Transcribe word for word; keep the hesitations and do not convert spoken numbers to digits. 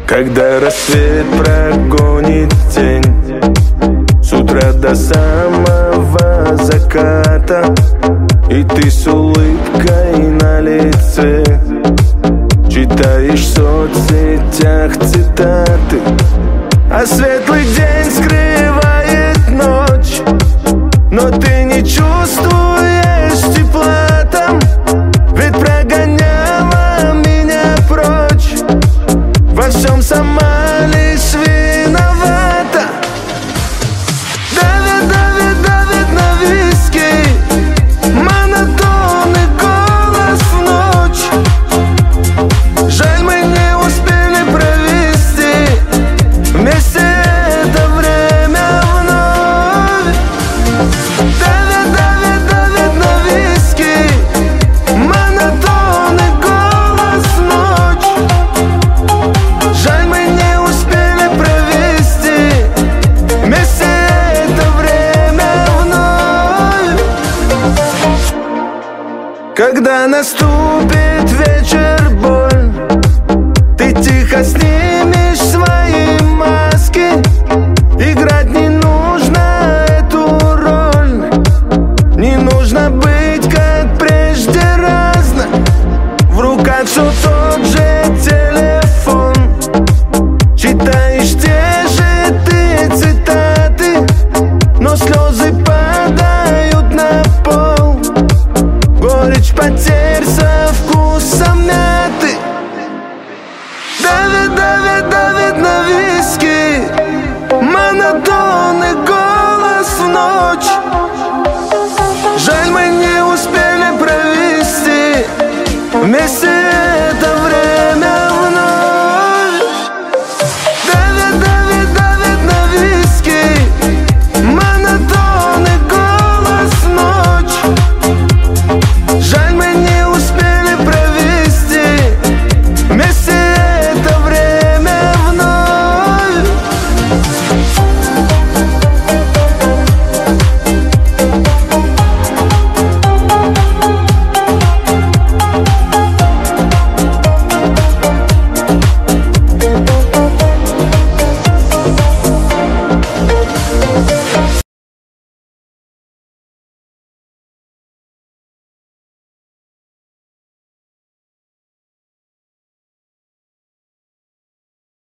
Когда рассвет прогонит тень, с утра до самого заката, и ты с улыбкой на лице читаешь в соцсетях цитаты, а светлый день скрывает ночь, но ты не чувствуешь тепла там, ведь прогоняла меня прочь. Во всем сама лишь виновата. Давит, давит, давит на виски монотонный голос в ночь. Жаль, мы не успели провести вместе это время вновь. Давит, давит, давит на виски монотонный голос в ночь. Жаль, мы не успели провести вместе это время вновь. Когда наступит вечер, боль, ты тихо снимешь свои маски. Играть не нужно эту роль, не нужно быть как прежде разно. В руках все тот же телефон, читаешь те же ты цитаты, но слезы падают на пол. Горечь потерь со вкусом мяты. Давит, давит, давит на виски монотонный голос в ночь. Жаль, мы не успели провести вместе